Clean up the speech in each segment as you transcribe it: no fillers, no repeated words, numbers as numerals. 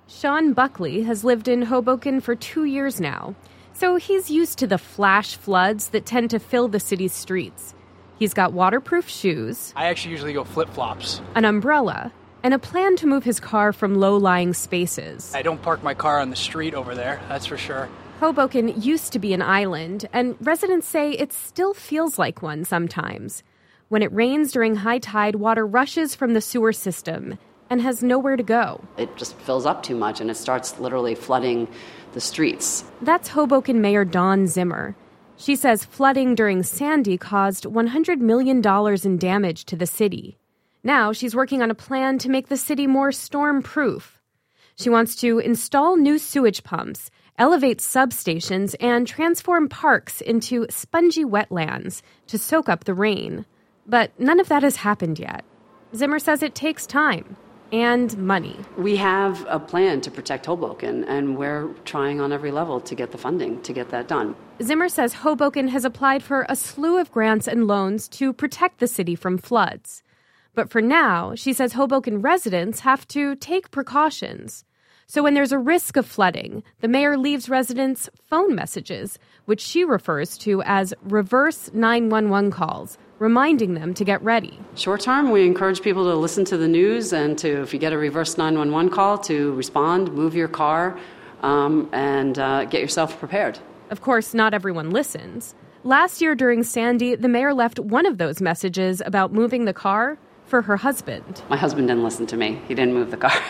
Sean Buckley has lived in Hoboken for 2 years now, so he's used to the flash floods that tend to fill the city's streets. He's got waterproof shoes. I actually usually go flip-flops. An umbrella, and a plan to move his car from low-lying spaces. I don't park my car on the street over there, that's for sure. Hoboken used to be an island, and residents say it still feels like one sometimes. When it rains during high tide, water rushes from the sewer system and has nowhere to go. It just fills up too much, and it starts literally flooding the streets. That's Hoboken Mayor Dawn Zimmer. She says flooding during Sandy caused $100 million in damage to the city. Now she's working on a plan to make the city more storm-proof. She wants to install new sewage pumps, elevate substations, and transform parks into spongy wetlands to soak up the rain. But none of that has happened yet. Zimmer says it takes time and money. We have a plan to protect Hoboken, and we're trying on every level to get the funding to get that done. Zimmer says Hoboken has applied for a slew of grants and loans to protect the city from floods. But for now, she says Hoboken residents have to take precautions. So when there's a risk of flooding, the mayor leaves residents phone messages, which she refers to as reverse 911 calls, reminding them to get ready. Short term, we encourage people to listen to the news and to, if you get a reverse 911 call, to respond, move your car, and get yourself prepared. Of course, not everyone listens. Last year during Sandy, the mayor left one of those messages about moving the car for her husband. My husband didn't listen to me. He didn't move the car.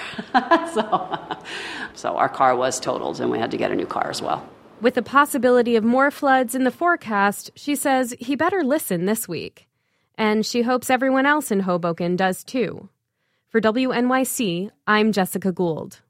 So our car was totaled, and we had to get a new car as well. With the possibility of more floods in the forecast, she says he better listen this week. And she hopes everyone else in Hoboken does too. For WNYC, I'm Jessica Gould.